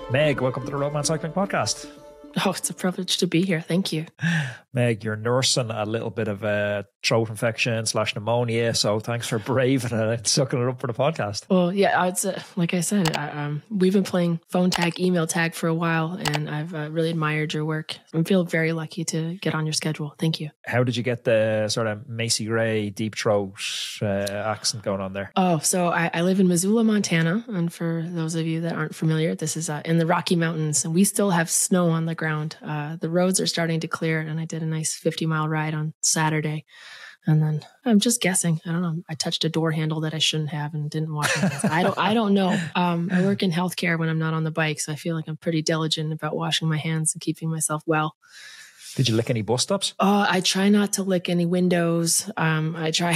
Meg, welcome to the Roadman Cycling Podcast. Oh, it's a privilege to be here. Thank you. Meg, you're nursing a little bit of a throat infection / pneumonia, so thanks for braving it and sucking it up for the podcast. Well, yeah, it's like I said, we've been playing phone tag, email tag for a while, and I've really admired your work. I feel very lucky to get on your schedule. Thank you. How did you get the sort of Macy Gray deep throat accent going on there? Oh, so I live in Missoula, Montana, and for those of you that aren't familiar, this is in the Rocky Mountains, and we still have snow on the ground. The roads are starting to clear, and I did a nice 50-mile ride on Saturday. And then I'm just guessing. I don't know. I touched a door handle that I shouldn't have and didn't wash my hands. I don't know. I work in healthcare when I'm not on the bike, so I feel like I'm pretty diligent about washing my hands and keeping myself well. Did you lick any bus stops? I try not to lick any windows. I try.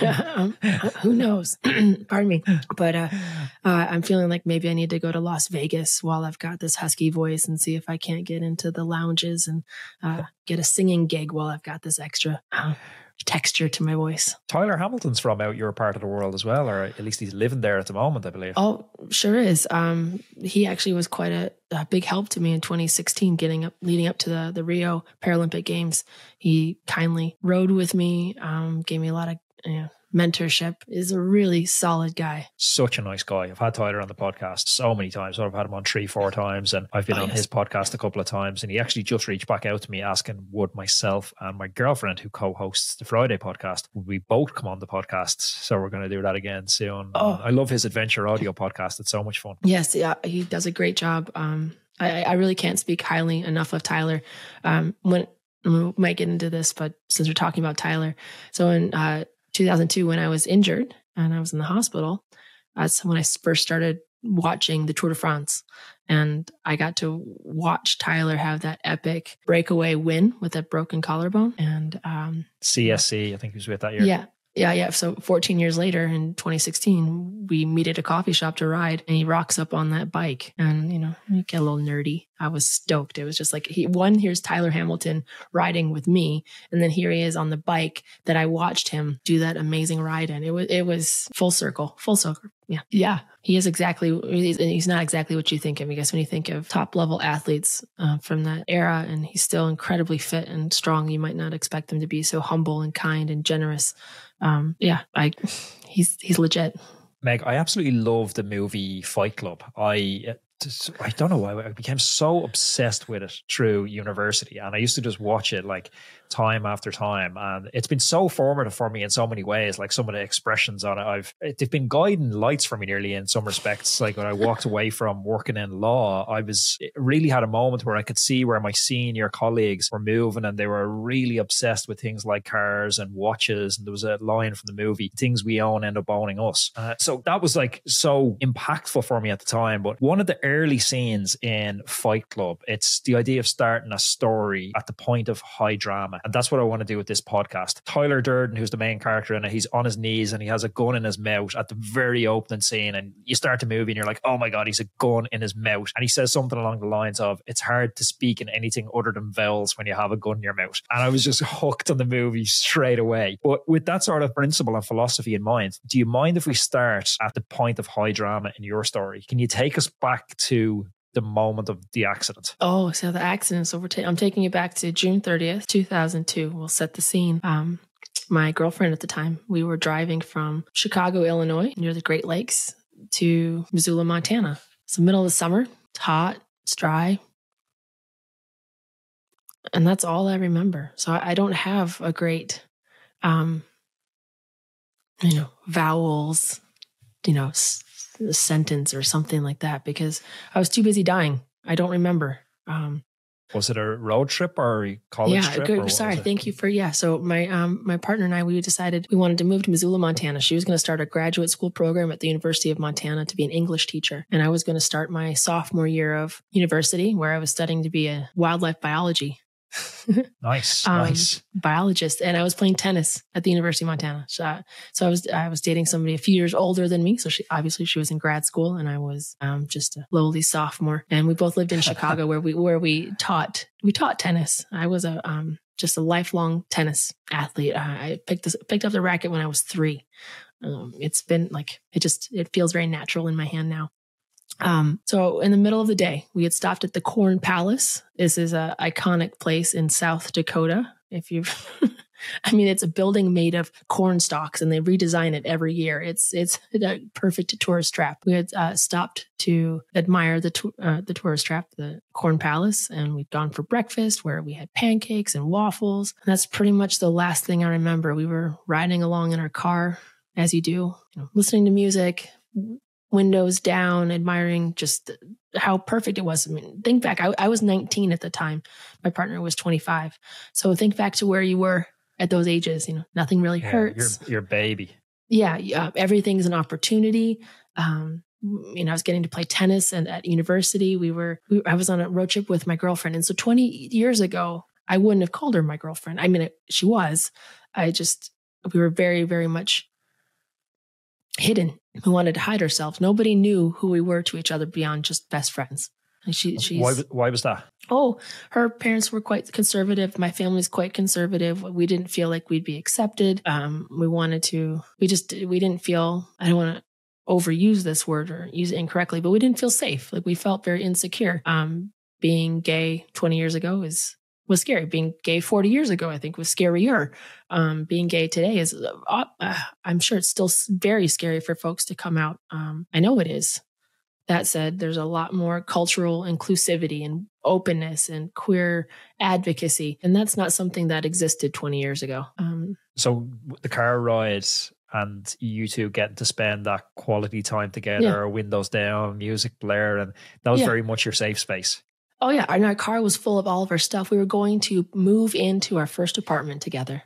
Who knows? Pardon me. But I'm feeling like maybe I need to go to Las Vegas while I've got this husky voice and see if I can't get into the lounges and get a singing gig while I've got this extra texture to my voice. Tyler Hamilton's from out your part of the world as well, or at least he's living there at the moment, I believe. Oh, sure is. He actually was quite a big help to me in 2016, leading up to the Rio Paralympic Games. He kindly rode with me, gave me a lot of mentorship. Is a really solid guy. Such a nice guy. I've had Tyler on the podcast so many times. I've had him on 3-4 times, and I've been on his podcast a couple of times, and he actually just reached back out to me asking would myself and my girlfriend, who co-hosts the Friday podcast, would we both come on the podcast. So we're going to do that again soon. I love his adventure audio podcast. It's so much fun. Yes, yeah, he does a great job. I really can't speak highly enough of Tyler. We might get into this, but since we're talking about Tyler, so in 2002, when I was injured and I was in the hospital, that's when I first started watching the Tour de France. And I got to watch Tyler have that epic breakaway win with that broken collarbone. And CSC, I think he was with that year. Yeah. So 14 years later in 2016, we meet at a coffee shop to ride, and he rocks up on that bike, and, we get a little nerdy. I was stoked. It was just like, here's Tyler Hamilton riding with me. And then here he is on the bike that I watched him do that amazing ride in. It was full circle. Yeah. He's not exactly what you think of. I guess when you think of top level athletes from that era, and he's still incredibly fit and strong, you might not expect him to be so humble and kind and generous. He's legit. Meg, I absolutely love the movie Fight Club. I don't know why I became so obsessed with it through university, and I used to just watch it like time after time, and it's been so formative for me in so many ways. Like some of the expressions on it, they've been guiding lights for me nearly in some respects. Like when I walked away from working in law, really had a moment where I could see where my senior colleagues were moving, and they were really obsessed with things like cars and watches. And there was a line from the movie, "Things we own end up owning us." So that was like so impactful for me at the time. But one of the early scenes in Fight Club, it's the idea of starting a story at the point of high drama. And that's what I want to do with this podcast. Tyler Durden, who's the main character in it, he's on his knees and he has a gun in his mouth at the very opening scene. And you start the movie and you're like, oh my God, he's a gun in his mouth. And he says something along the lines of, it's hard to speak in anything other than vowels when you have a gun in your mouth. And I was just hooked on the movie straight away. But with that sort of principle and philosophy in mind, do you mind if we start at the point of high drama in your story? Can you take us back to the moment of the accident? Oh, so the accident. So I'm taking you back to June 30th, 2002. We'll set the scene. My girlfriend at the time, we were driving from Chicago, Illinois, near the Great Lakes, to Missoula, Montana. It's the middle of the summer. It's hot. It's dry. And that's all I remember. So I don't have a great, vowels, a sentence or something like that, because I was too busy dying. I don't remember. Was it a road trip or a college trip? Yeah, sorry. Thank you for, So my partner and I, we decided we wanted to move to Missoula, Montana. She was going to start a graduate school program at the University of Montana to be an English teacher. And I was going to start my sophomore year of university, where I was studying to be a wildlife biology Nice. biologist, and I was playing tennis at the University of Montana. So I was dating somebody a few years older than me. So she was in grad school, and I was just a lowly sophomore. And we both lived in Chicago, where we taught tennis. I was just a lifelong tennis athlete. I picked up the racket when I was 3. It's been like it feels very natural in my hand now. So in the middle of the day, we had stopped at the Corn Palace. This is an iconic place in South Dakota. If you've, I mean, it's a building made of corn stalks, and they redesign it every year. It's a perfect tourist trap. We had stopped to admire the tourist trap, the Corn Palace, and we'd gone for breakfast where we had pancakes and waffles. And that's pretty much the last thing I remember. We were riding along in our car, as you do, listening to music, windows down, admiring just how perfect it was. I mean, think back, I was 19 at the time. My partner was 25. So think back to where you were at those ages. Nothing really hurts. Your baby. Yeah. Everything's an opportunity. I was getting to play tennis, and at university, I was on a road trip with my girlfriend. And so 20 years ago, I wouldn't have called her my girlfriend. I mean, she was. We were very, very much hidden. We wanted to hide ourselves. Nobody knew who we were to each other beyond just best friends. And she's why was that? Oh, her parents were quite conservative. My family's quite conservative. We didn't feel like we'd be accepted. We didn't feel, I don't want to overuse this word or use it incorrectly, but we didn't feel safe. Like, we felt very insecure. Being gay 20 years ago was scary. Being gay 40 years ago, I think, was scarier. Being gay today is, I'm sure it's still very scary for folks to come out. I know it is. That said, there's a lot more cultural inclusivity and openness and queer advocacy. And that's not something that existed 20 years ago. So the car ride and you two getting to spend that quality time together, windows down, music blare, and that was very much your safe space. Oh, yeah. And our car was full of all of our stuff. We were going to move into our first apartment together.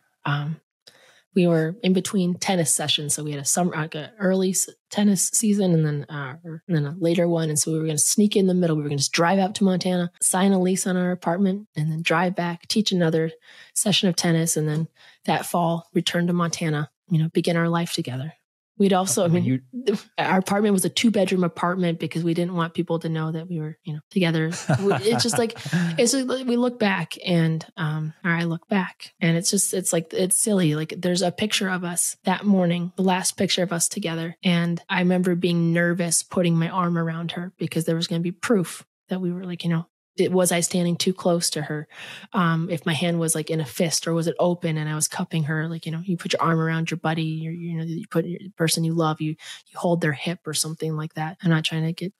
We were in between tennis sessions. So we had an early tennis season and then a later one. And so we were going to sneak in the middle. We were going to just drive out to Montana, sign a lease on our apartment, and then drive back, teach another session of tennis. And then that fall, return to Montana, begin our life together. We'd also, our apartment was a 2-bedroom apartment because we didn't want people to know that we were, together. It's just like we look back and, or I look back and it's silly. Like, there's a picture of us that morning, the last picture of us together. And I remember being nervous putting my arm around her because there was going to be proof that we were was I standing too close to her? If my hand was like in a fist, or was it open and I was cupping her? You put your arm around your buddy, you put the person you love, you hold their hip or something like that. I'm not trying to get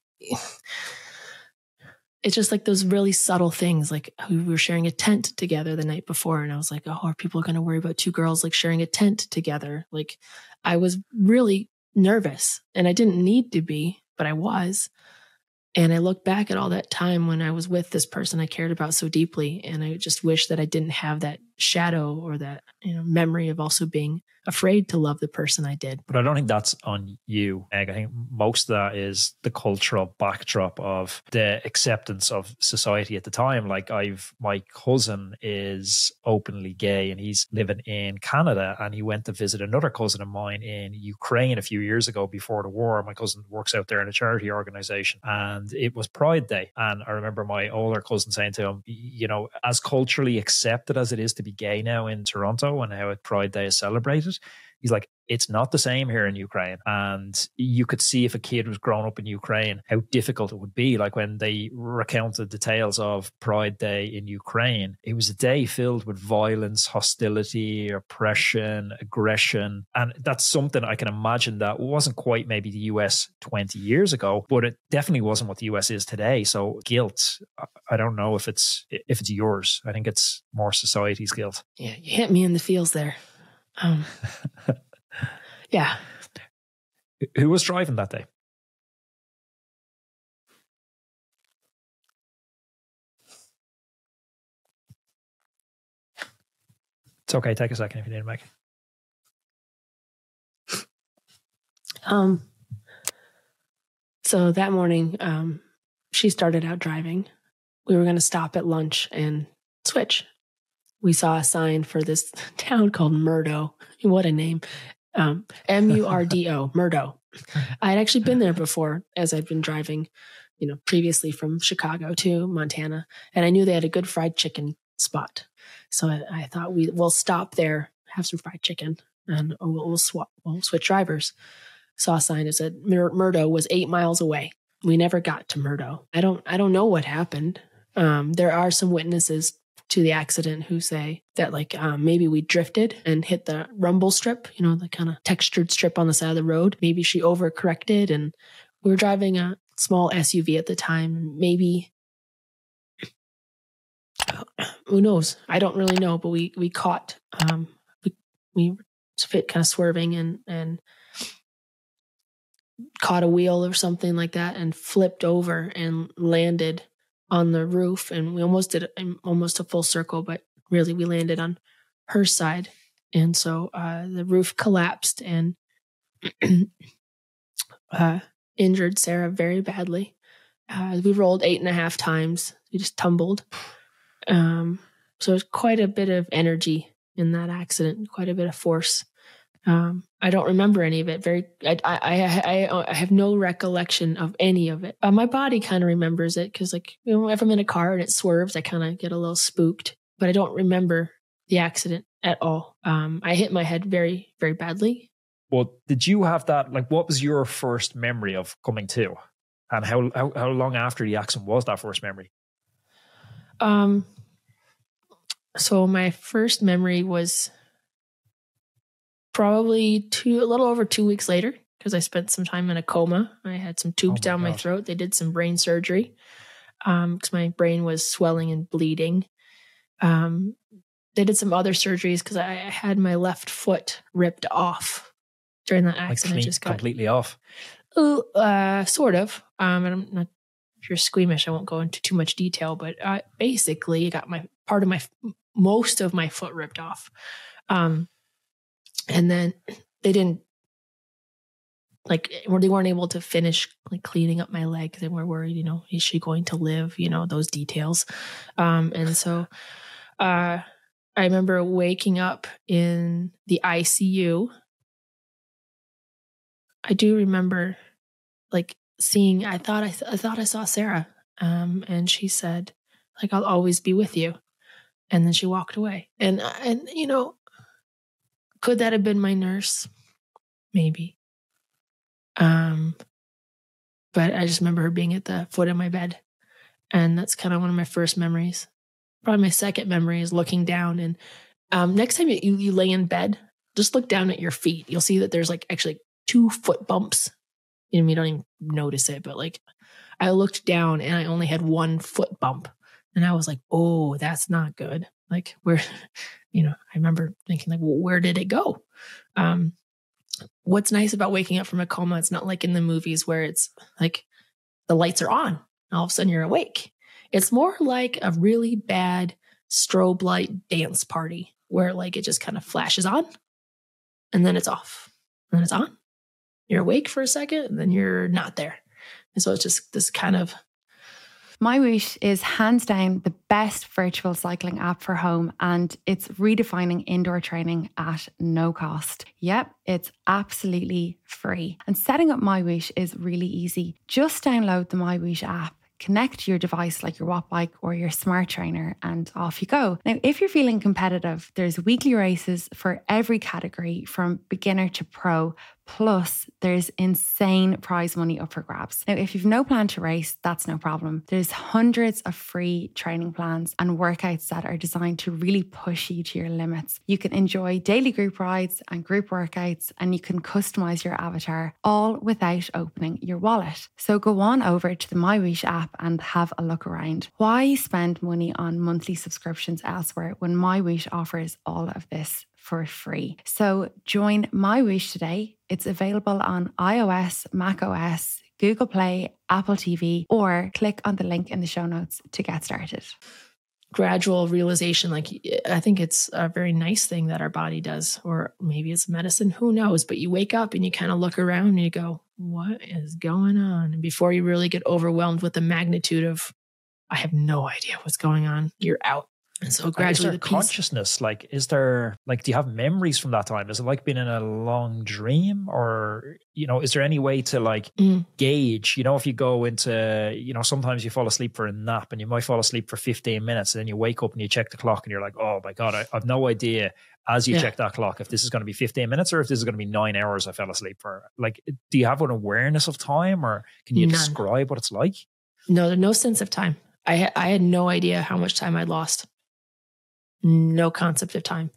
it's just like those really subtle things. Like, we were sharing a tent together the night before. And I was like, oh, are people going to worry about two girls sharing a tent together? I was really nervous, and I didn't need to be, but I was. And I look back at all that time when I was with this person I cared about so deeply. And I just wish that I didn't have that shadow or that memory of also being afraid to love the person I did. But I don't think that's on you, Meg. I think most of that is the cultural backdrop of the acceptance of society at the time. My cousin is openly gay and he's living in Canada, and he went to visit another cousin of mine in Ukraine a few years ago before the war. My cousin works out there in a charity organization, and it was Pride Day. And I remember my older cousin saying to him, as culturally accepted as it is to be gay now in Toronto and how Pride Day is celebrated, he's like, it's not the same here in Ukraine. And you could see if a kid was growing up in Ukraine, how difficult it would be. Like, when they recounted the tales of Pride Day in Ukraine, it was a day filled with violence, hostility, oppression, aggression. And that's something I can imagine that wasn't quite maybe the US 20 years ago, but it definitely wasn't what the US is today. So guilt, I don't know if it's yours. I think it's more society's guilt. Yeah, you hit me in the feels there. Yeah. Who was driving that day? It's okay. Take a second if you need to, Mike. So that morning, she started out driving. We were going to stop at lunch and switch. We saw a sign for this town called Murdo. What a name. Murdo, Murdo. I had actually been there before, as I'd been driving, previously from Chicago to Montana. And I knew they had a good fried chicken spot. So I thought we'll stop there, have some fried chicken, and we'll switch drivers. Saw a sign that said Murdo was 8 miles away. we never got to Murdo. I don't know what happened. There are some witnesses to the accident who say that like maybe we drifted and hit the rumble strip, the kind of textured strip on the side of the road. Maybe she overcorrected, and we were driving a small SUV at the time. Maybe, who knows? I don't really know, but we caught, we fit kind of swerving and caught a wheel or something like that and flipped over and landed on the roof, and we almost did almost a full circle, but really we landed on her side. And so the roof collapsed and injured Sarah very badly. We rolled 8.5 times. We just tumbled. So there's quite a bit of energy in that accident, quite a bit of force. I don't remember any of it. I have no recollection of any of it. My body kind of remembers it because, like, if I'm in a car and it swerves, I kind of get a little spooked. But I don't remember the accident at all. I hit my head very, very badly. Well, did you have that? Like, what was your first memory of coming to, and how long after the accident was that first memory? So my first memory was probably a little over 2 weeks later, because I spent some time in a coma. I had some tubes down my throat. They did some brain surgery because my brain was swelling and bleeding. They did some other surgeries because I had my left foot ripped off during that accident. Like just got completely off. Sort of. And I'm not. If you're squeamish, I won't go into too much detail. But basically, I got most of my foot ripped off. And then they didn't, they weren't able to finish like cleaning up my leg. They were worried, is she going to live? Those details. And so I remember waking up in the ICU. I do remember like seeing, I thought I saw Sarah. And she said, like, I'll always be with you. And then she walked away. And could that have been my nurse? Maybe. But I just remember her being at the foot of my bed. And that's kind of one of my first memories. Probably my second memory is looking down. And next time you lay in bed, just look down at your feet. You'll see that there's like actually 2 foot bumps. You don't even notice it. But like I looked down and I only had 1 foot bump. And I was like, oh, that's not good. Like where... I remember thinking like, well, where did it go? What's nice about waking up from a coma, it's not like in the movies where it's like the lights are on. All of a sudden you're awake. It's more like a really bad strobe light dance party where like it just kind of flashes on and then it's off. And then it's on. You're awake for a second and then you're not there. And so it's just this kind of... MyWhoosh is hands down the best virtual cycling app for home, and it's redefining indoor training at no cost. Yep, it's absolutely free. And setting up MyWhoosh is really easy. Just download the MyWhoosh app, connect your device like your Wattbike or your smart trainer, and off you go. Now, if you're feeling competitive, there's weekly races for every category from beginner to pro. Plus, there's insane prize money up for grabs. Now, if you've no plan to race, that's no problem. There's hundreds of free training plans and workouts that are designed to really push you to your limits. You can enjoy daily group rides and group workouts, and you can customize your avatar all without opening your wallet. So go on over to the MyWhoosh app and have a look around. Why spend money on monthly subscriptions elsewhere when MyWhoosh offers all of this for free? So join MyWhoosh today. It's available on iOS, macOS, Google Play, Apple TV, or click on the link in the show notes to get started. Gradual realization, like I think it's a very nice thing that our body does, or maybe it's medicine, who knows? But you wake up and you kind of look around and you go, what is going on? And before you really get overwhelmed with the magnitude of, I have no idea what's going on, you're out. And so gradually the consciousness, like, is there, like, do you have memories from that time? Is it like being in a long dream, or, you know, is there any way to like gauge, you know, if you go into, you know, sometimes you fall asleep for a nap and you might fall asleep for 15 minutes and then you wake up and you check the clock and you're like, oh my God, I've no idea as you check that clock if this is going to be 15 minutes or if this is going to be 9 hours I fell asleep for. Like, do you have an awareness of time, or can you describe what it's like? No, there's no sense of time. I had no idea how much time I'd lost. No concept of time.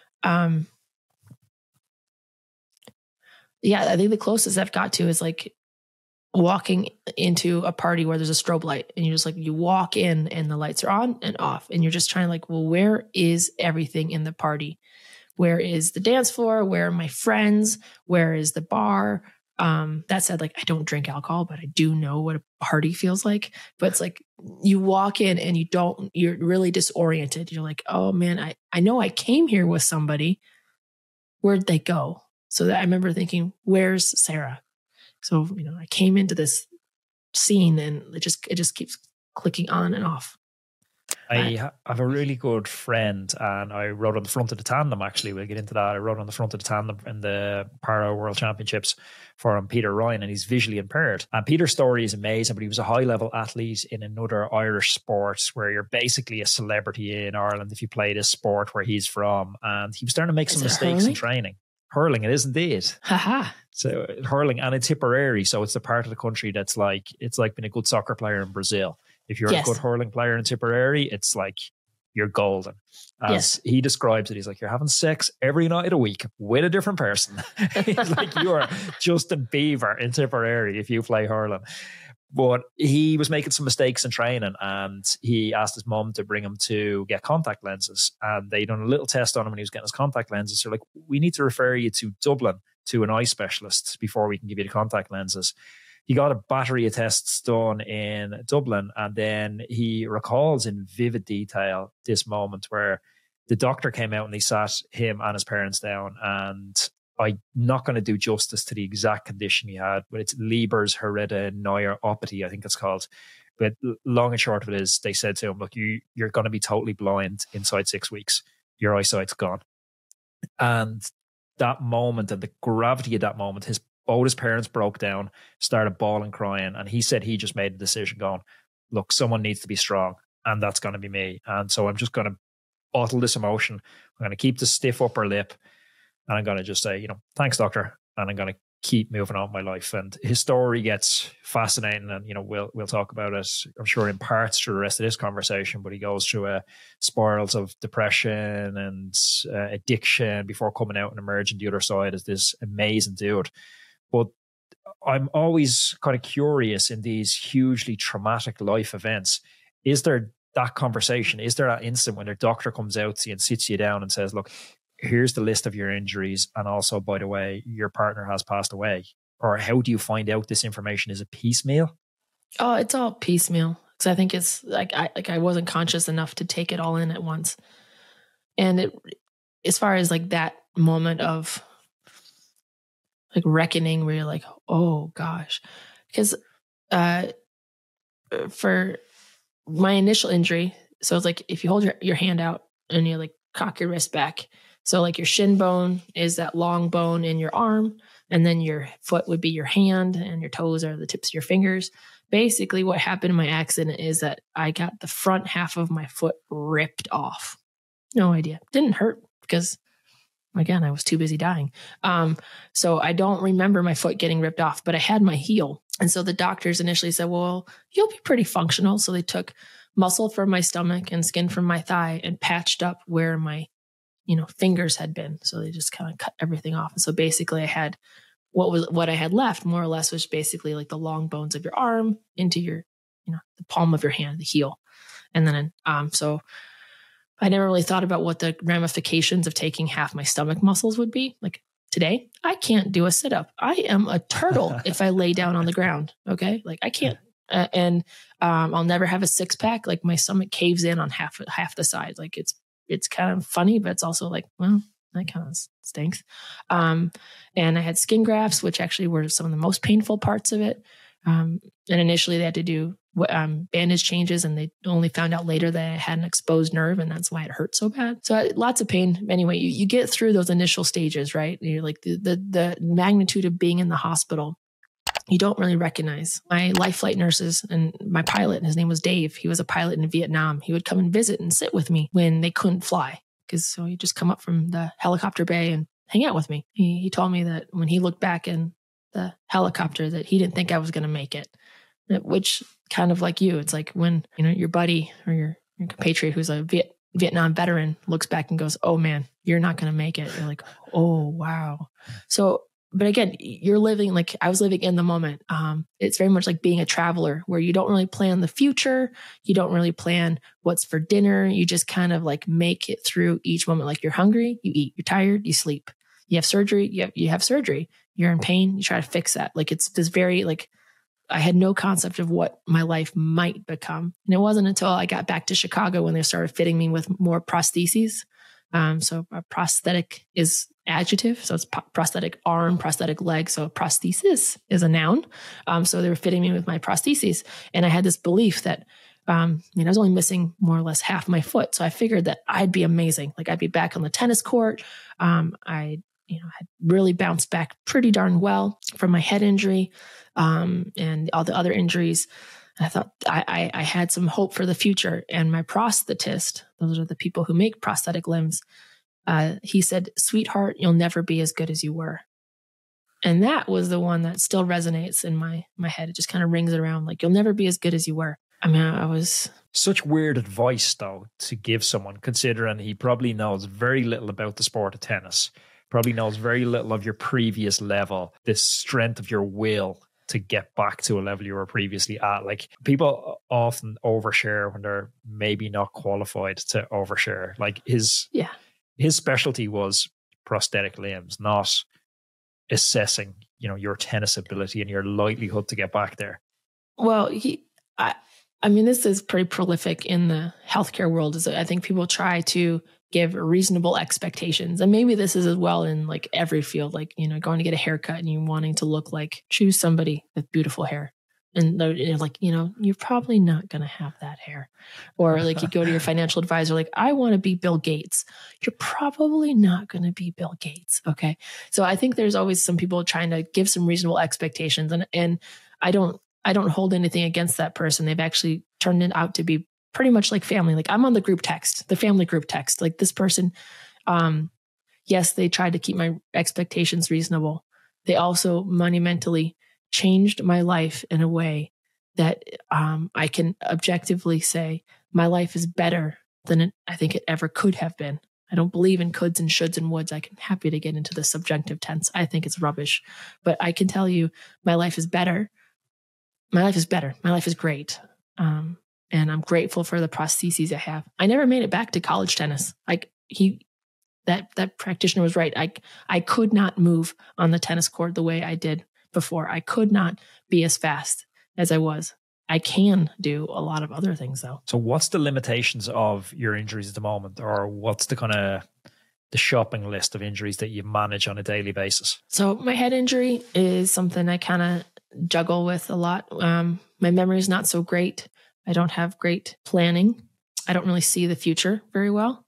Yeah, I think the closest I've got to is like walking into a party where there's a strobe light and you just like, you walk in and the lights are on and off and you're just trying to like, well, where is everything in the party? Where is the dance floor? Where are my friends? Where is the bar? That said, like, I don't drink alcohol, but I do know what a party feels like. But it's like you walk in and you're really disoriented. You're like, oh man, I know I came here with somebody. Where'd they go? So that I remember thinking, where's Sarah? So, you know, I came into this scene and it just keeps clicking on and off. I have a really good friend, and I rode on the front of the tandem, actually. We'll get into that. I rode on the front of the tandem in the Para World Championships for him, Peter Ryan, and he's visually impaired. And Peter's story is amazing, but he was a high-level athlete in another Irish sport where you're basically a celebrity in Ireland if you play this sport where he's from. And he was starting to make some mistakes in training. Hurling, it is indeed. Haha. So hurling, and it's Tipperary, so it's the part of the country that's like, it's like being a good soccer player in Brazil. If you're a good hurling player in Tipperary, it's like you're golden. As he describes it, he's like, you're having sex every night of the week with a different person. He's like, you are Justin Bieber in Tipperary if you play hurling. But he was making some mistakes in training, and he asked his mum to bring him to get contact lenses. And they done a little test on him when he was getting his contact lenses. So like, we need to refer you to Dublin to an eye specialist before we can give you the contact lenses. He got a battery of tests done in Dublin, and then he recalls in vivid detail this moment where the doctor came out and he sat him and his parents down, and I'm not going to do justice to the exact condition he had, but it's Leber's hereditary, I think it's called. But long and short of it is, they said to him, look, you're going to be totally blind inside 6 weeks. Your eyesight's gone. And that moment and the gravity of that moment, both his parents broke down, started bawling, crying. And he said he just made a decision going, look, someone needs to be strong, and that's going to be me. And so I'm just going to bottle this emotion. I'm going to keep the stiff upper lip, and I'm going to just say, you know, thanks, doctor. And I'm going to keep moving on with my life. And his story gets fascinating. And, you know, we'll talk about it, I'm sure, in parts through the rest of this conversation, but he goes through spirals of depression and addiction before coming out and emerging the other side as this amazing dude. But I'm always kind of curious in these hugely traumatic life events. Is there that conversation? Is there that instant when their doctor comes out to you and sits you down and says, look, here's the list of your injuries, and also, by the way, your partner has passed away? Or how do you find out this information? Is it piecemeal? Oh, it's all piecemeal. Because I think it's like I wasn't conscious enough to take it all in at once. And as far as like that moment of like reckoning where you're like, oh gosh, because for my initial injury, so it's like if you hold your hand out and you like cock your wrist back, so like your shin bone is that long bone in your arm, and then your foot would be your hand, and your toes are the tips of your fingers. Basically what happened in my accident is that I got the front half of my foot ripped off. No idea. Didn't hurt because, again, I was too busy dying. So I don't remember my foot getting ripped off, but I had my heel. And so the doctors initially said, well, you'll be pretty functional. So they took muscle from my stomach and skin from my thigh and patched up where my, fingers had been. So they just kind of cut everything off. And so basically I had what I had left more or less was basically like the long bones of your arm into your, the palm of your hand, the heel. And then, so I never really thought about what the ramifications of taking half my stomach muscles would be. Like today, I can't do a sit-up. I am a turtle if I lay down on the ground. Okay. Like I can't, and I'll never have a 6-pack. Like my stomach caves in on half the side. Like it's kind of funny, but it's also like, well, that kind of stinks. And I had skin grafts, which actually were some of the most painful parts of it. And initially they had to do bandage changes, and they only found out later that I had an exposed nerve, and that's why it hurt so bad. So lots of pain. Anyway, you get through those initial stages, right? You're like the magnitude of being in the hospital, you don't really recognize. My life flight nurses and my pilot, his name was Dave. He was a pilot in Vietnam. He would come and visit and sit with me when they couldn't fly. So he'd just come up from the helicopter bay and hang out with me. He told me that when he looked back in the helicopter that he didn't think I was going to make it, which kind of like you, it's like when, your buddy or your compatriot who's a Vietnam veteran looks back and goes, oh man, you're not going to make it. You're like, oh, wow. So, but again, you're living like I was living in the moment. It's very much like being a traveler where you don't really plan the future. You don't really plan what's for dinner. You just kind of like make it through each moment. Like you're hungry, you eat, you're tired, you sleep. You have surgery, you have surgery. You're in pain, you try to fix that. Like it's this very like, I had no concept of what my life might become. And it wasn't until I got back to Chicago when they started fitting me with more prostheses. So a prosthetic is adjective. So it's prosthetic arm, prosthetic leg. So prosthesis is a noun. So they were fitting me with my prostheses. And I had this belief that, I was only missing more or less half my foot. So I figured that I'd be amazing. Like I'd be back on the tennis court. I had really bounced back pretty darn well from my head injury, and all the other injuries. I thought I had some hope for the future. And my prosthetist, those are the people who make prosthetic limbs, he said, sweetheart, you'll never be as good as you were. And that was the one that still resonates in my head. It just kind of rings around like, you'll never be as good as you were. I mean, I was... Such weird advice, though, to give someone, considering he probably knows very little about the sport of tennis, probably knows very little of your previous level, the strength of your will to get back to a level you were previously at. Like people often overshare when they're maybe not qualified to overshare. Like his specialty was prosthetic limbs, not assessing, your tennis ability and your likelihood to get back there. Well, I mean, this is pretty prolific in the healthcare world. I think people try to give reasonable expectations. And maybe this is as well in like every field, like, going to get a haircut and you wanting to look like, choose somebody with beautiful hair. And they're like, you're probably not going to have that hair. Or like you go to your financial advisor, like, I want to be Bill Gates. You're probably not going to be Bill Gates. Okay. So I think there's always some people trying to give some reasonable expectations. And I don't hold anything against that person. They've actually turned it out to be pretty much like family. Like I'm on the group text, the family group text, like this person. Yes, they tried to keep my expectations reasonable. They also monumentally changed my life in a way that I can objectively say my life is better than I think it ever could have been. I don't believe in coulds and shoulds and woulds. I'm happy to get into the subjunctive tense. I think it's rubbish, but I can tell you my life is better. My life is better. My life is great. And I'm grateful for the prostheses I have. I never made it back to college tennis. That practitioner was right. I could not move on the tennis court the way I did before. I could not be as fast as I was. I can do a lot of other things though. So what's the limitations of your injuries at the moment, or what's the kind of the shopping list of injuries that you manage on a daily basis? So my head injury is something I kind of juggle with a lot. My memory is not so great. I don't have great planning. I don't really see the future very well.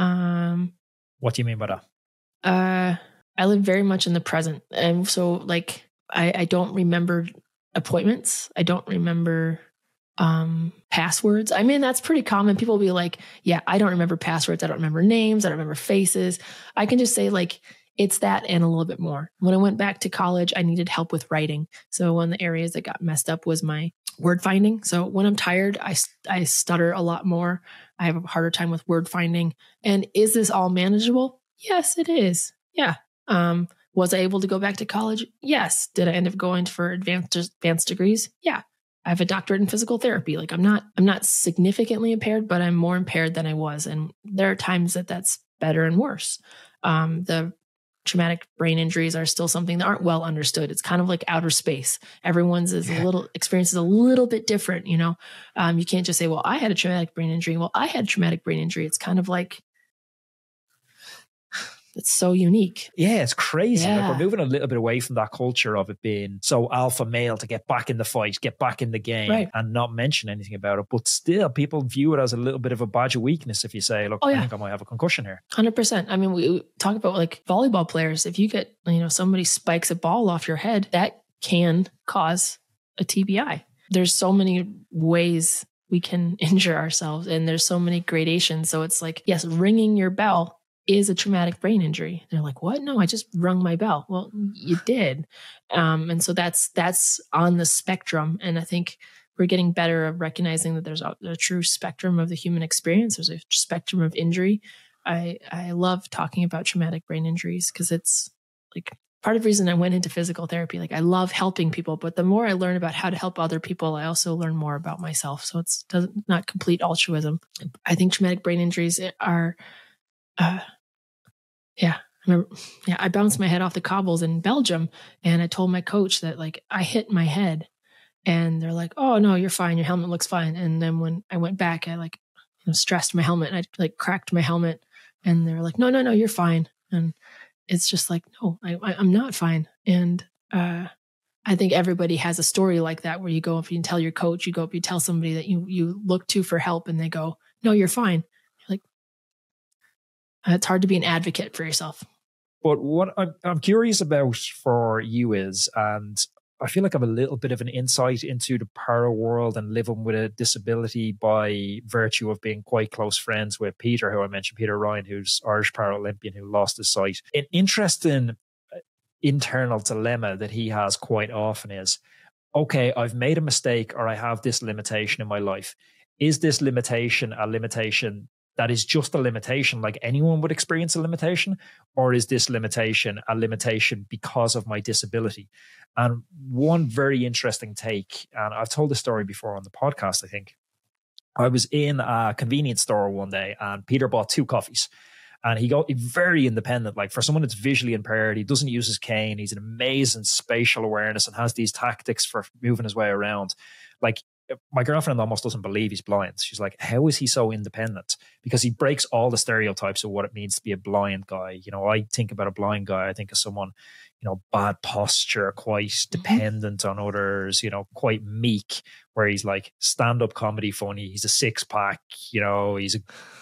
What do you mean by that? I live very much in the present. And so like, I don't remember appointments. I don't remember passwords. I mean, that's pretty common. People will be like, yeah, I don't remember passwords. I don't remember names. I don't remember faces. I can just say like, it's that and a little bit more. When I went back to college, I needed help with writing. So one of the areas that got messed up was my word finding. So when I'm tired, I stutter a lot more. I have a harder time with word finding. And is this all manageable? Yes, it is. Yeah. Was I able to go back to college? Yes. Did I end up going for advanced degrees? Yeah. I have a doctorate in physical therapy. Like I'm not significantly impaired, but I'm more impaired than I was. And there are times that that's better and worse. The traumatic brain injuries are still something that aren't well understood. It's kind of like outer space. Everyone's experience is a little bit different. You can't just say, well, I had a traumatic brain injury. Well, I had a traumatic brain injury. It's kind of like, it's so unique. Yeah, it's crazy. Yeah. Like we're moving a little bit away from that culture of it being so alpha male to get back in the fight, get back in the game, and not mention anything about it. But still, people view it as a little bit of a badge of weakness if you say, look, I think I might have a concussion here. 100%. I mean, we talk about like volleyball players. If you get, somebody spikes a ball off your head, that can cause a TBI. There's so many ways we can injure ourselves, and there's so many gradations. So it's like, yes, ringing your bell is a traumatic brain injury. They're like, what? No, I just rung my bell. Well, you did. And so that's on the spectrum. And I think we're getting better at recognizing that there's a true spectrum of the human experience. There's a spectrum of injury. I love talking about traumatic brain injuries because it's like part of the reason I went into physical therapy. Like I love helping people, but the more I learn about how to help other people, I also learn more about myself. So it's not complete altruism. I think traumatic brain injuries are, I bounced my head off the cobbles in Belgium, and I told my coach that like I hit my head, and they're like, "Oh no, you're fine. Your helmet looks fine." And then when I went back, I like stressed my helmet, and I like cracked my helmet, and they were like, "No, you're fine." And it's just like, no, I'm not fine. And I think everybody has a story like that where you go up, you tell your coach, you go up, you tell somebody that you look to for help, and they go, "No, you're fine." You're like, it's hard to be an advocate for yourself. But what I'm curious about for you is, and I feel like I have a little bit of an insight into the para world and living with a disability by virtue of being quite close friends with Peter, who I mentioned, Peter Ryan, who's Irish Paralympian who lost his sight. An interesting internal dilemma that he has quite often is, okay, I've made a mistake or I have this limitation in my life. Is this limitation a limitation that is just a limitation like anyone would experience a limitation? Or is this limitation a limitation because of my disability? And one very interesting take, and I've told this story before on the podcast, I think. I was in a convenience store one day and Peter bought 2 coffees. And he's very independent. Like for someone that's visually impaired, he doesn't use his cane. He's an amazing spatial awareness and has these tactics for moving his way around. Like my girlfriend almost doesn't believe he's blind. She's like, how is he so independent? Because he breaks all the stereotypes of what it means to be a blind guy. I think about a blind guy, I think of someone, bad posture, quite dependent on others, quite meek, where he's like stand-up comedy funny. He's a 6-pack, he's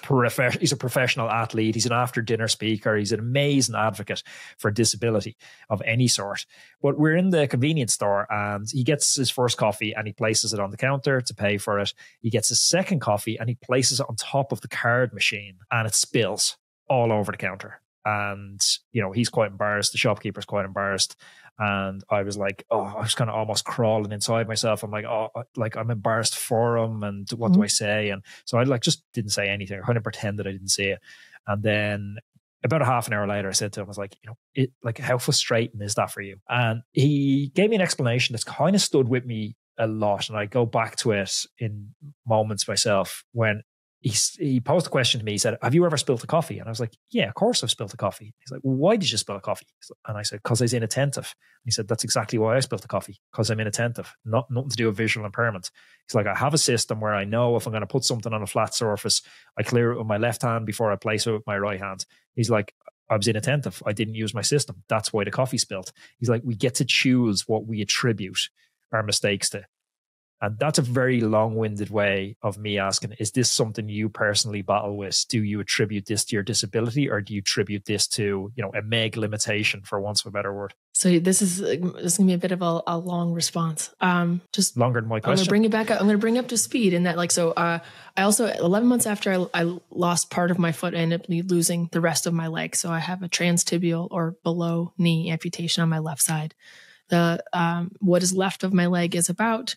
a professional athlete. He's an after-dinner speaker. He's an amazing advocate for disability of any sort. But we're in the convenience store and he gets his first coffee and he places it on the counter to pay for it. He gets his second coffee and he places it on top of the card machine and it spills all over the counter. And, he's quite embarrassed. The shopkeeper's quite embarrassed. And I was like, I was kind of almost crawling inside myself. I'm like, I'm embarrassed for him. And what do I say? And so I just didn't say anything. I kind of pretended I didn't see it. And then about a half an hour later, I said to him, I was like, how frustrating is that for you? And he gave me an explanation that's kind of stood with me a lot. And I go back to it in moments myself when he posed a question to me. He said, have you ever spilled a coffee? And I was like, yeah, of course I've spilled a coffee. He's like, well, why did you spill a coffee? And I said, because I was inattentive. And he said, that's exactly why I spilled a coffee, because I'm inattentive, nothing to do with visual impairment. He's like, I have a system where I know if I'm going to put something on a flat surface, I clear it with my left hand before I place it with my right hand. He's like, I was inattentive. I didn't use my system. That's why the coffee spilled. He's like, we get to choose what we attribute our mistakes to. And that's a very long-winded way of me asking, is this something you personally battle with? Do you attribute this to your disability, or do you attribute this to, a meg limitation, for want of a better word? So this is going to be a bit of a long response. Just longer than my question. I'm going to bring it back up. I'm going to bring it up to speed in that, I also, 11 months after I lost part of my foot, I ended up losing the rest of my leg. So I have a transtibial or below knee amputation on my left side. The what is left of my leg is about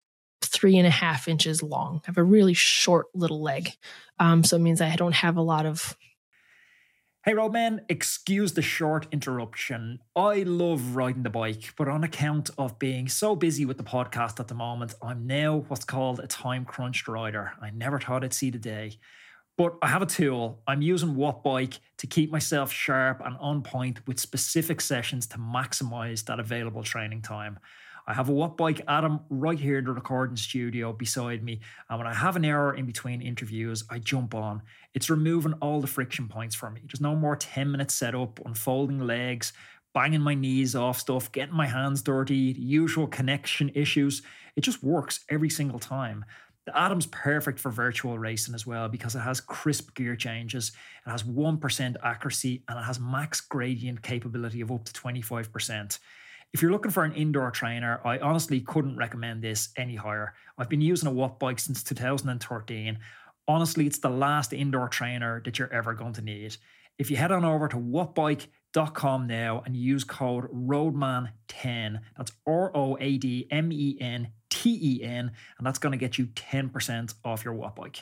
3.5 inches long. I have a really short little leg. So it means I don't have a lot of... Hey Roadman, excuse the short interruption. I love riding the bike, but on account of being so busy with the podcast at the moment, I'm now what's called a time-crunched rider. I never thought I'd see the day. But I have a tool. I'm using Wattbike to keep myself sharp and on point with specific sessions to maximize that available training time. I have a Wattbike Adam right here in the recording studio beside me. And when I have an hour in between interviews, I jump on. It's removing all the friction points for me. There's no more 10-minute setup, unfolding legs, banging my knees off stuff, getting my hands dirty, the usual connection issues. It just works every single time. The Adam's perfect for virtual racing as well because it has crisp gear changes, it has 1% accuracy, and it has max gradient capability of up to 25%. If you're looking for an indoor trainer, I honestly couldn't recommend this any higher. I've been using a Wattbike since 2013. Honestly, it's the last indoor trainer that you're ever going to need. If you head on over to wattbike.com now and use code ROADMAN10, that's ROADMEN10, and that's going to get you 10% off your Wattbike.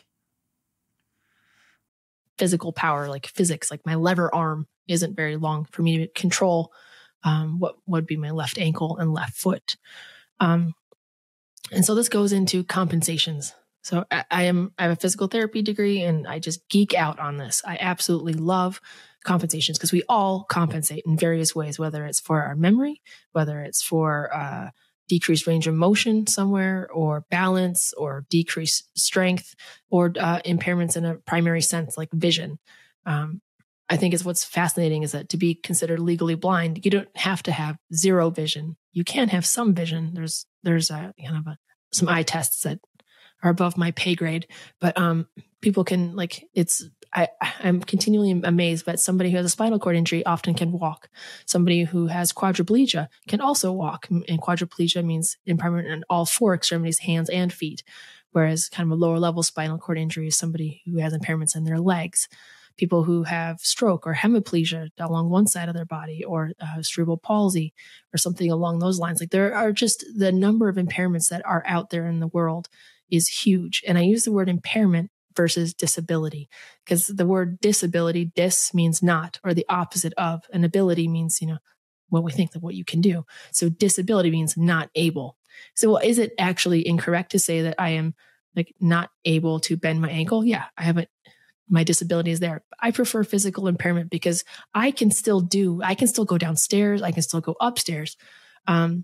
Physical power, like physics, like my lever arm isn't very long for me to control what would be my left ankle and left foot. And so this goes into compensations. So I have a physical therapy degree and I just geek out on this. I absolutely love compensations because we all compensate in various ways, whether it's for our memory, whether it's for decreased range of motion somewhere, or balance, or decreased strength, or impairments in a primary sense like vision. I think is what's fascinating is that to be considered legally blind, you don't have to have zero vision. You can have some vision. There's a kind of some eye tests that are above my pay grade, but people can I'm continually amazed that somebody who has a spinal cord injury often can walk. Somebody who has quadriplegia can also walk. And quadriplegia means impairment in all four extremities, hands and feet. Whereas kind of a lower level spinal cord injury is somebody who has impairments in their legs. People who have stroke or hemiplegia along one side of their body, or cerebral palsy or something along those lines. Like there are just the number of impairments that are out there in the world is huge. And I use the word impairment versus disability because the word disability, dis means not, or the opposite of, and ability means, what we think that what you can do. So disability means not able. So is it actually incorrect to say that I am not able to bend my ankle? Yeah, my disability is there. I prefer physical impairment because I can still go downstairs. I can still go upstairs. I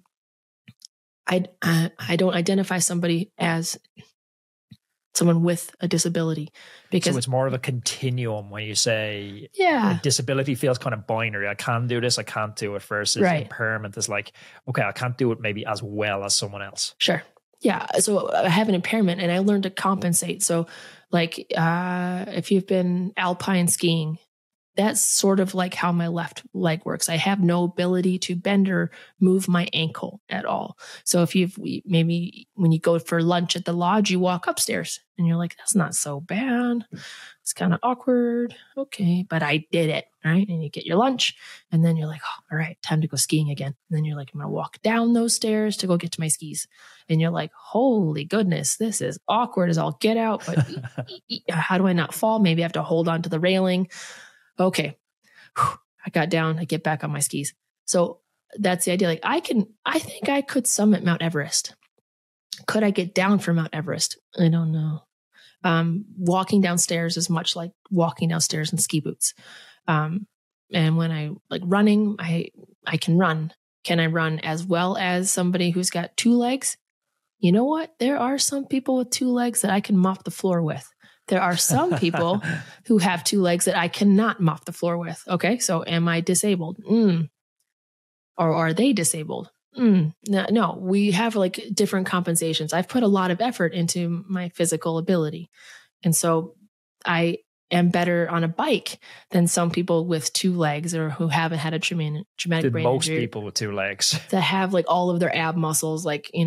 don't identify somebody as someone with a disability because so it's more of a continuum when you say yeah, disability feels kind of binary. I can do this, I can't do it, versus impairment is like, okay, I can't do it maybe as well as someone else. Sure. Yeah. So I have an impairment and I learned to compensate. So if you've been alpine skiing, that's sort of like how my left leg works. I have no ability to bend or move my ankle at all. So maybe when you go for lunch at the lodge, you walk upstairs and you're like, that's not so bad. It's kind of awkward. Okay. But I did it. Right. And you get your lunch and then you're like, oh, all right, time to go skiing again. And then you're like, I'm going to walk down those stairs to go get to my skis. And you're like, holy goodness, this is awkward as all get out. But how do I not fall? Maybe I have to hold on to the railing. Okay. I got down, I get back on my skis. So that's the idea. I think I could summit Mount Everest. Could I get down from Mount Everest? I don't know. Walking downstairs is much like walking downstairs in ski boots. And when I running, I can run. Can I run as well as somebody who's got two legs? You know what? There are some people with two legs that I can mop the floor with. There are some people who have two legs that I cannot mop the floor with. Okay, so am I disabled? Or are they disabled? No, we have different compensations. I've put a lot of effort into my physical ability. And so I am better on a bike than some people with two legs or who haven't had a traumatic brain most injury. People with two legs. That have all of their ab muscles.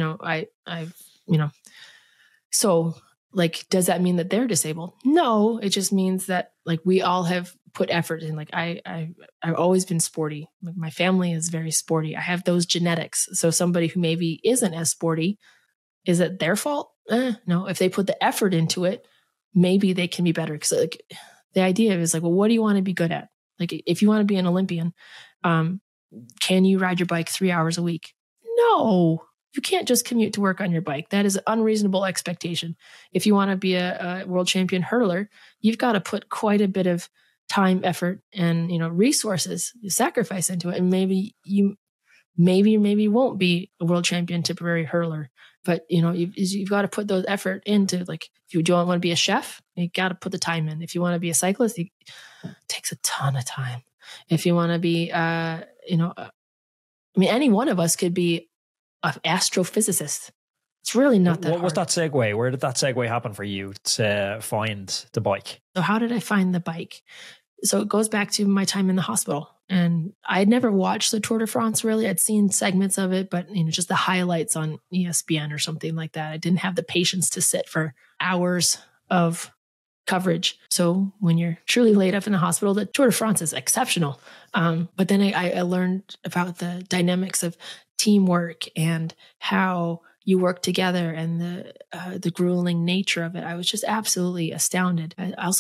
So does that mean that they're disabled? No, it just means that we all have put effort in. I've always been sporty. My family is very sporty. I have those genetics. So somebody who maybe isn't as sporty, is it their fault? No, if they put the effort into it, maybe they can be better. Because the idea is well, what do you want to be good at? If you want to be an Olympian, can you ride your bike 3 hours a week? No. You can't just commute to work on your bike. That is an unreasonable expectation. If you want to be a world champion hurdler, you've got to put quite a bit of time, effort, and resources, sacrifice into it. And maybe you maybe or maybe won't be a world champion Tipperary hurler. But, you've got to put those effort into, like, if you don't want to be a chef, you got to put the time in. If you want to be a cyclist, it takes a ton of time. If you want to be, any one of us could be an astrophysicist. It's really not that hard. What was that segue? Where did that segue happen for you to find the bike? So how did I find the bike? So it goes back to my time in the hospital. And I had never watched the Tour de France, really. I'd seen segments of it, but just the highlights on ESPN or something like that. I didn't have the patience to sit for hours of coverage. So when you're truly laid up in the hospital, the Tour de France is exceptional. But then I learned about the dynamics of teamwork and how you work together and the grueling nature of it. I was just absolutely astounded.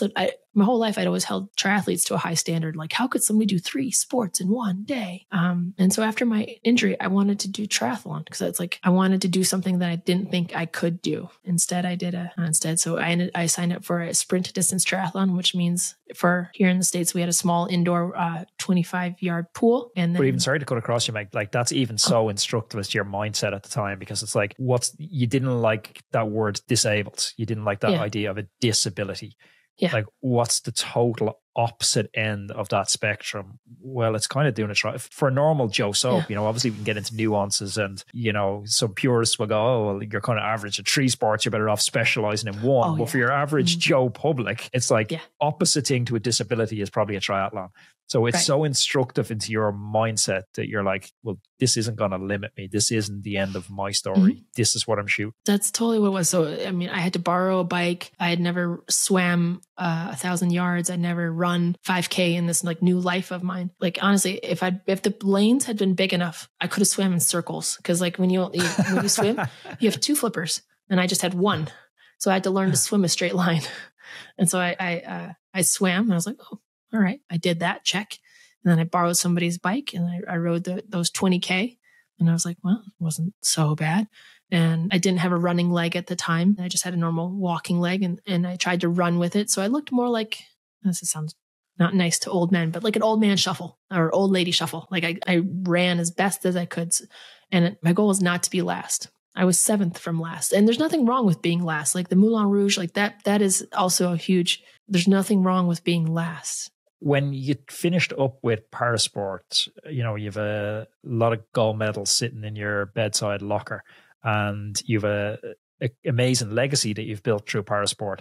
My whole life, I'd always held triathletes to a high standard. Like, how could somebody do 3 sports in one day? And so after my injury, I wanted to do triathlon because it's like I wanted to do something that I didn't think I could do. Instead, I did So I signed up for a sprint distance triathlon, which means for here in the States, we had a small indoor 25-yard pool. And then, but even, sorry to cut across you, Meg, like that's even so instructive as to your mindset at the time, because it's like, you didn't like that word disabled. You didn't like that idea of a disability. Yeah. Like, what's the total opposite end of that spectrum? Well, it's kind of doing it right. For a normal Joe Soap, obviously we can get into nuances and, some purists will go, oh, well, you're kind of average at 3 sports, you're better off specializing in one. But for your average Joe public, it's like opposite thing to a disability is probably a triathlon. So it's so instructive into your mindset that you're like, well, this isn't going to limit me. This isn't the end of my story. Mm-hmm. This is what I'm shooting. That's totally what it was. So, I had to borrow a bike. I had never swam 1,000 yards. I'd never run 5K in this like new life of mine. Like, honestly, if the lanes had been big enough, I could have swam in circles. Cause like when you swim, you have 2 flippers and I just had 1. So I had to learn to swim a straight line. And so I swam and I was like, oh, all right, I did that, check. And then I borrowed somebody's bike and I rode those 20K. And I was like, well, it wasn't so bad. And I didn't have a running leg at the time. I just had a normal walking leg and I tried to run with it. So I looked more like, this sounds not nice to old men, but like an old man shuffle or old lady shuffle. Like I ran as best as I could. And my goal was not to be last. I was 7th from last. And there's nothing wrong with being last. Like the Moulin Rouge, like that is also there's nothing wrong with being last. When you finished up with Parasport, you've a lot of gold medals sitting in your bedside locker, and you've a amazing legacy that you've built through Parasport.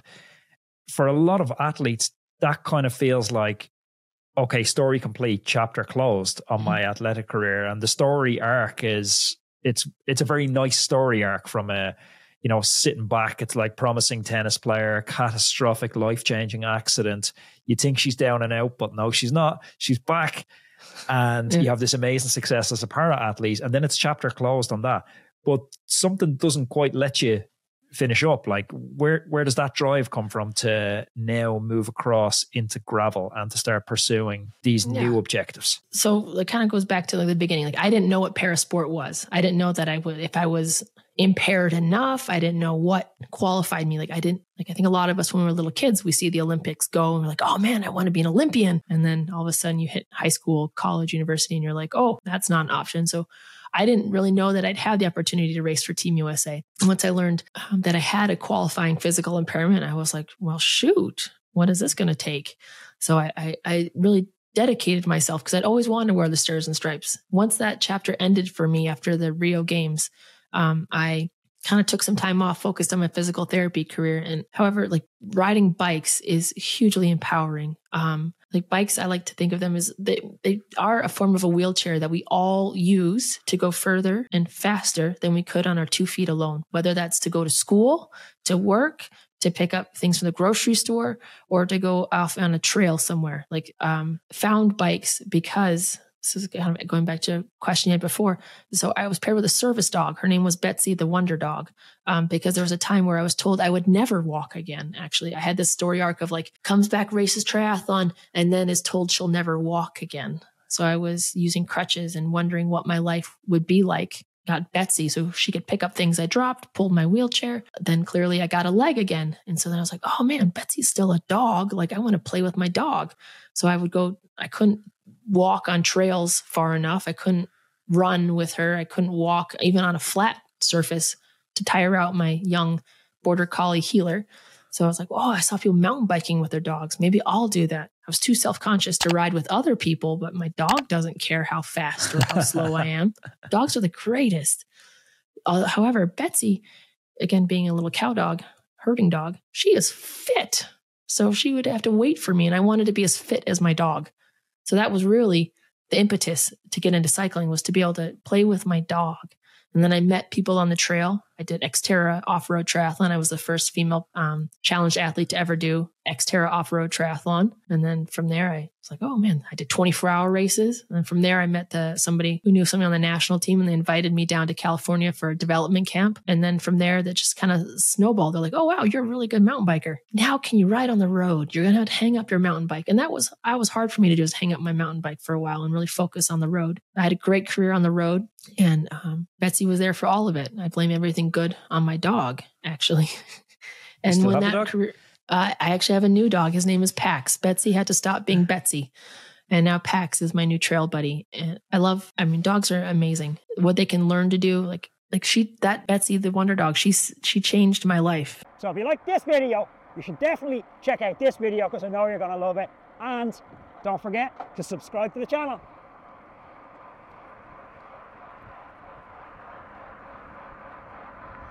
For a lot of athletes, that kind of feels like, okay, story complete, chapter closed on my athletic career. And the story arc it's a very nice story arc from sitting back. It's like promising tennis player, catastrophic, life-changing accident. You think she's down and out, but no, she's not. She's back. And you have this amazing success as a para-athlete. And then it's chapter closed on that. But something doesn't quite let you finish up. Like, where does that drive come from to now move across into gravel and to start pursuing these new objectives? So it kind of goes back to like the beginning. Like, I didn't know what parasport was. I didn't know that if I was impaired enough. I didn't know what qualified me. I think a lot of us when we were little kids, we see the Olympics go and we're like, oh man, I want to be an Olympian. And then all of a sudden you hit high school, college, university, and you're like, oh, that's not an option. So I didn't really know that I'd have the opportunity to race for Team USA. And once I learned that I had a qualifying physical impairment, I was like, well, shoot, what is this going to take? So I really dedicated myself because I'd always wanted to wear the Stars and Stripes. Once that chapter ended for me after the Rio Games, I kind of took some time off, focused on my physical therapy career. And however, riding bikes is hugely empowering. Bikes, I like to think of them as they are a form of a wheelchair that we all use to go further and faster than we could on our 2 feet alone, whether that's to go to school, to work, to pick up things from the grocery store, or to go off on a trail somewhere. Found bikes because this is kind of going back to a question you had before. So I was paired with a service dog. Her name was Betsy, the Wonder Dog, because there was a time where I was told I would never walk again. Actually, I had this story arc of comes back, races triathlon, and then is told she'll never walk again. So I was using crutches and wondering what my life would be like. Got Betsy so she could pick up things I dropped, pulled my wheelchair. Then clearly I got a leg again. And so then I was like, oh man, Betsy's still a dog. I want to play with my dog. So I couldn't walk on trails far enough. I couldn't run with her. I couldn't walk even on a flat surface to tire out my young border collie Healer. So I was like, oh, I saw people mountain biking with their dogs. Maybe I'll do that. I was too self-conscious to ride with other people, but my dog doesn't care how fast or how slow I am. Dogs are the greatest. However, Betsy, again, being a little cow dog, herding dog, she is fit. So she would have to wait for me, and I wanted to be as fit as my dog. So that was really the impetus to get into cycling, was to be able to play with my dog. And then I met people on the trail. I did Xterra off-road triathlon. I was the first female challenged athlete to ever do Xterra off-road triathlon. And then from there, I was like, oh man, I did 24-hour races. And from there, I met somebody who knew somebody on the national team, and they invited me down to California for a development camp. And then from there, that just kind of snowballed. They're like, oh wow, you're a really good mountain biker. Now can you ride on the road? You're going to have to hang up your mountain bike. And that was hard for me to do, is hang up my mountain bike for a while and really focus on the road. I had a great career on the road, and Betsy was there for all of it. I blame everything good on my dog, actually. And when that career, I actually have a new dog. His name is Pax. Betsy had to stop being Betsy, and now Pax is my new trail buddy. And dogs are amazing. What they can learn to do, like Betsy, the wonder dog, she changed my life. So if you like this video, you should definitely check out this video, because I know you're going to love it. And don't forget to subscribe to the channel.